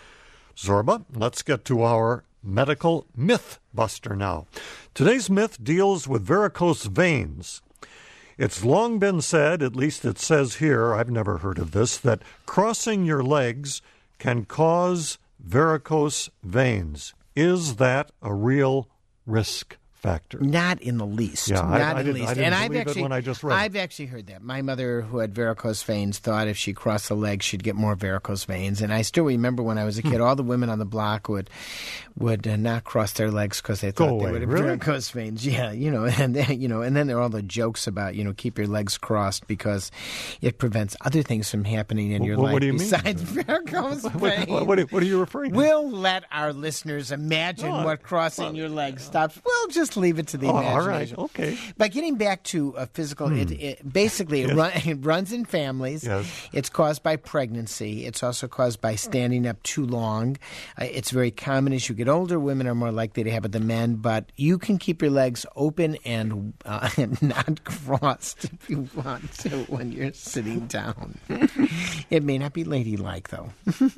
Zorba, let's get to our medical myth buster now. Today's myth deals with varicose veins. It's long been said, at least it says here, I've never heard of this, that crossing your legs can cause varicose veins. Is that a real risk factor. Not in the least. Yeah, Not I, I in the didn't, least. I didn't and believe I've actually, it when I just read I've it. actually heard that. My mother, who had varicose veins, thought if she crossed the legs, she'd get more varicose veins. And I still remember when I was a kid, all the women on the block would would uh, not cross their legs because they Go thought away. they would have Really? varicose veins. Yeah, you know, and then, you know, and then there are all the jokes about, you know, keep your legs crossed because it prevents other things from happening in your Well, life what do you mean? besides varicose veins. What, what, what, are- what are you referring to? We'll let our listeners imagine Oh, what crossing your legs stops. We'll just leave it to the Oh, imagination. all right, okay. But getting back to a physical, it, it basically it, run, it runs in families. Yes. It's caused by pregnancy. It's also caused by standing up too long. Uh, it's very common as you get older. Women are more likely to have it than men. But you can keep your legs open and, uh, and not crossed if you want to when you're sitting down. It may not be ladylike, though.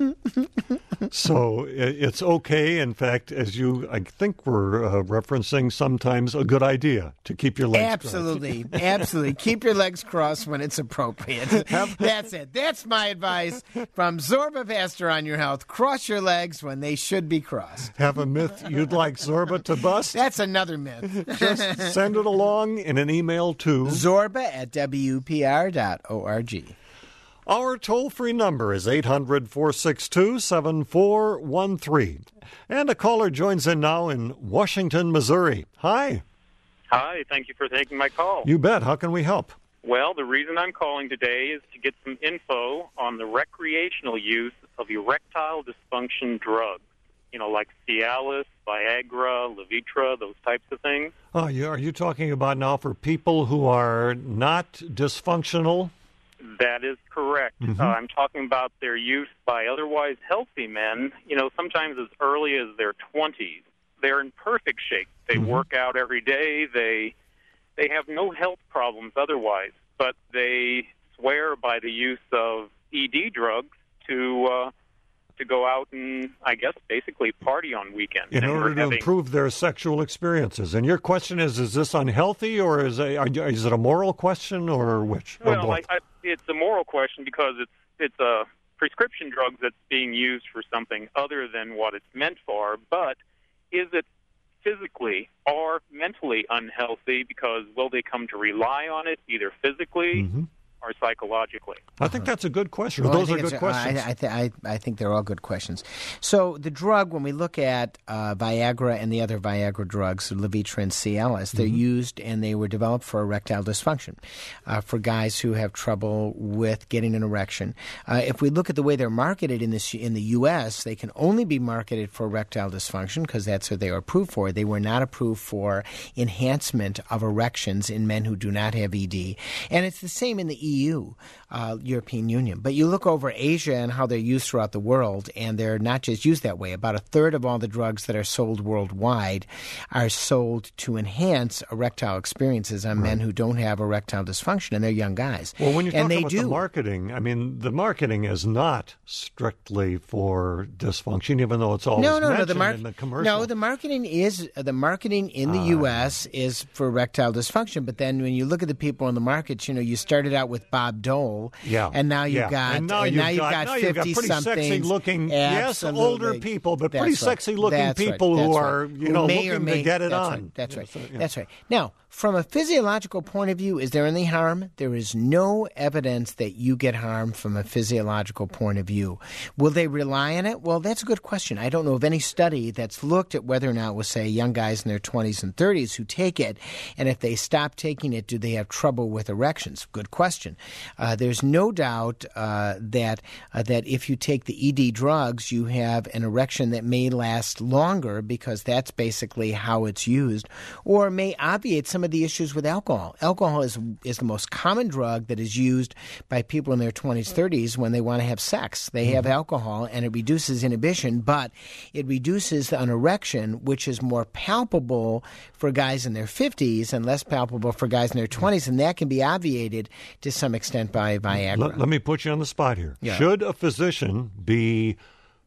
So i- it's okay. In fact, as you, I think we're uh, referencing, sometimes a good idea to keep your legs crossed. Absolutely. Absolutely. Keep your legs crossed when it's appropriate. That's it. That's my advice from Zorba Pastor on Your Health. Cross your legs when they should be crossed. Have a myth you'd like Zorba to bust? That's another myth. Just send it along in an email to Zorba at W P R dot org. Our toll-free number is eight hundred, four six two, seven four one three. And a caller joins in now in Washington, Missouri. Hi. Hi, thank you for taking my call. You bet. How can we help? Well, the reason I'm calling today is to get some info on the recreational use of erectile dysfunction drugs. You know, like Cialis, Viagra, Levitra, those types of things. Oh, you, are you talking about now for people who are not dysfunctional? That is correct. Mm-hmm. Uh, I'm talking about their use by otherwise healthy men, you know, sometimes as early as their twenties. They're in perfect shape. They Mm-hmm. work out every day. They they have no health problems otherwise, but they swear by the use of E D drugs to uh, to go out and, I guess, basically party on weekends. In And order we're to having- improve their sexual experiences. And your question is, is this unhealthy, or is, a, are you- is it a moral question, or which? Or Well, I, both? I, it's a moral question because it's it's a prescription drug that's being used for something other than what it's meant for. But is it physically or mentally unhealthy? Because will they come to rely on it either physically Mm-hmm. or psychologically? I think that's a good question. Well, I Those are think good it's- questions. I, I, th- I, I think they're all good questions. So the drug, when we look at uh, Viagra and the other Viagra drugs, Levitra and Cialis, they're Mm-hmm. used and they were developed for erectile dysfunction, uh, for guys who have trouble with getting an erection. Uh, if we look at the way they're marketed in this in the U S, they can only be marketed for erectile dysfunction because that's what they were approved for. They were not approved for enhancement of erections in men who do not have E D. And it's the same in the E U, uh, European Union. But you look over Asia and how they're used throughout the world, and they're not just used that way. About a third of all the drugs that are sold worldwide are sold to enhance erectile experiences on men who don't have erectile dysfunction, and they're young guys. Well, when you talk and they about do. the marketing, I mean, the marketing is not strictly for dysfunction, even though it's always no, no, no. mentioned The mar- in the commercial. No, the marketing is the marketing in the U S is for erectile dysfunction. But then when you look at the people in the markets, you know, you started out with Bob Dole, Yeah. and now you've yeah. got and now, and you've now you've got now you've got fifty pretty somethings. sexy looking, yes, Absolutely. older people, but That's pretty right. sexy looking That's right. people That's who right. are, you Who know, may or looking may, to get it that's on. Right. That's Yeah, right. so, yeah. That's right. Now, from a physiological point of view, is there any harm? There is no evidence that you get harm from a physiological point of view. Will they rely on it? Well, that's a good question. I don't know of any study that's looked at whether or not, we'll say, young guys in their twenties and thirties who take it, and if they stop taking it, do they have trouble with erections? Good question. Uh, there's no doubt uh, that uh, that if you take the E D drugs, you have an erection that may last longer because that's basically how it's used, or may obviate some of the issues with alcohol. Alcohol is is the most common drug that is used by people in their twenties, thirties when they want to have sex. They have alcohol, and it reduces inhibition, but it reduces an erection, which is more palpable for guys in their fifties and less palpable for guys in their twenties, and that can be obviated to some extent by Viagra. Let, let me put you on the spot here. Yeah. Should a physician be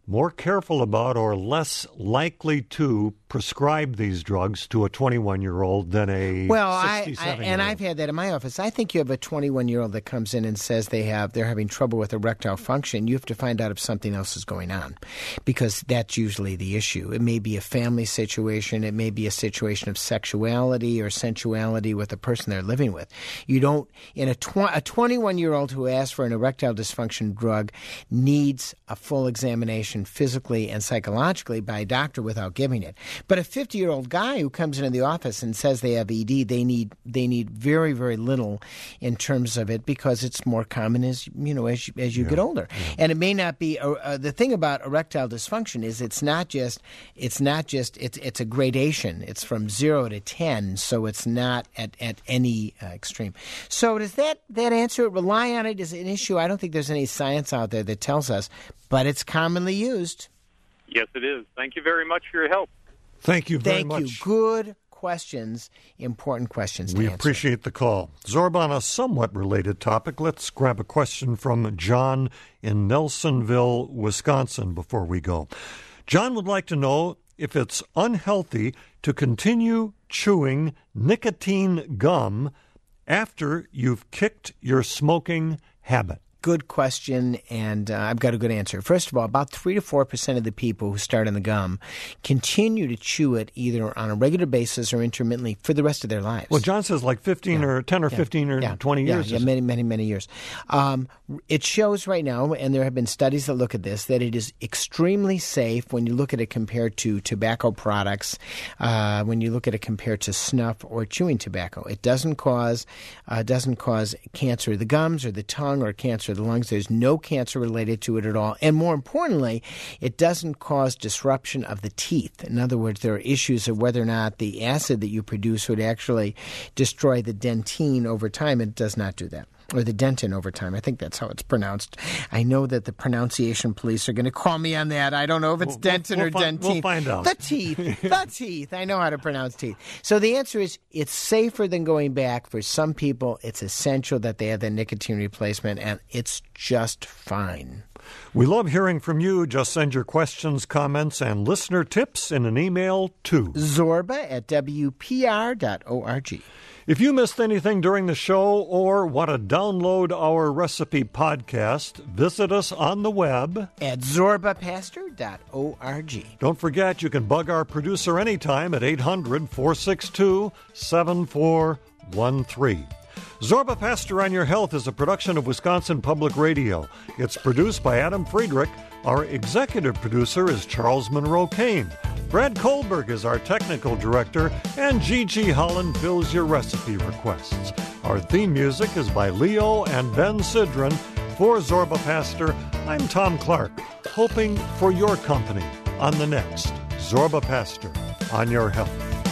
more careful about or less likely to prescribe these drugs to a twenty-one-year-old than a well, I, sixty-seven-year-old. I, and I've had that in my office. I think you have a twenty-one-year-old that comes in and says they have they're having trouble with erectile function. You have to find out if something else is going on, because that's usually the issue. It may be a family situation. It may be a situation of sexuality or sensuality with the person they're living with. You don't in a tw- a twenty-one-year-old who asks for an erectile dysfunction drug needs a full examination physically and psychologically by a doctor without giving it. But a fifty-year-old guy who comes into the office and says they have E D, they need they need very, very little in terms of it, because it's more common as you know as you, as you yeah. get older. Yeah. And it may not be uh, uh, the thing about erectile dysfunction is it's not just it's not just it's it's a gradation. It's from zero to ten, so it's not at at any uh, extreme. So does that that answer it? Rely on it is an issue. I don't think there's any science out there that tells us, but it's commonly used. Yes, it is. Thank you very much for your help. Thank you very Thank much. you. Good questions, important questions to We answer. appreciate the call. Zorba, on a somewhat related topic, let's grab a question from John in Nelsonville, Wisconsin, before we go. John would like to know if it's unhealthy to continue chewing nicotine gum after you've kicked your smoking habit. Good question, and uh, I've got a good answer. First of all, about three to four percent of the people who start on the gum continue to chew it either on a regular basis or intermittently for the rest of their lives. Well, John says like fifteen Yeah. or ten or Yeah. fifteen or Yeah. twenty Yeah. years. Yeah, many, many, many years. Um, it shows right now, and there have been studies that look at this, that it is extremely safe when you look at it compared to tobacco products, uh, when you look at it compared to snuff or chewing tobacco. It doesn't cause uh, doesn't cause cancer of the gums or the tongue or cancer of the lungs. There's no cancer related to it at all. And more importantly, it doesn't cause disruption of the teeth. In other words, there are issues of whether or not the acid that you produce would actually destroy the dentine over time. It does not do that. Or the dentin over time. I think that's how it's pronounced. I know that the pronunciation police are going to call me on that. I don't know if it's We'll- dentin we'll or fi- dentine. we'll find out. The teeth. The teeth. I know how to pronounce teeth. So the answer is it's safer than going back. For some people, it's essential that they have the nicotine replacement, and it's just fine. We love hearing from you. Just send your questions, comments, and listener tips in an email to Zorba at W P R dot org. If you missed anything during the show or want to download our recipe podcast, visit us on the web at Zorba Pastor dot org. Don't forget, you can bug our producer anytime at eight hundred, four six two, seven four one three. Zorba Pastor on Your Health is a production of Wisconsin Public Radio. It's produced by Adam Friedrich. Our executive producer is Charles Monroe Kane. Brad Kohlberg is our technical director, and Gigi Holland fills your recipe requests. Our theme music is by Leo and Ben Sidran. For Zorba Pastor, I'm Tom Clark, hoping for your company on the next Zorba Pastor on Your Health.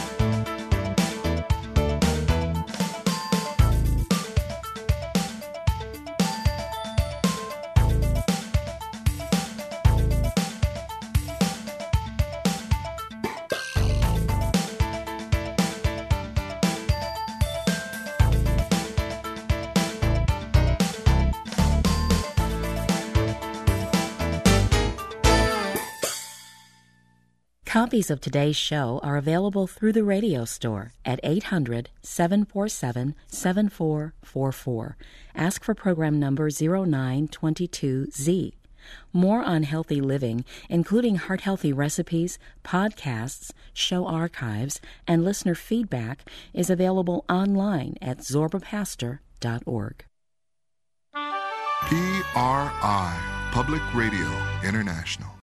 Copies of today's show are available through the radio store at eight hundred, seven four seven, seven four four four. Ask for program number zero nine two two Z. More on healthy living, including heart-healthy recipes, podcasts, show archives, and listener feedback, is available online at zorba pastor dot org. P R I, Public Radio International.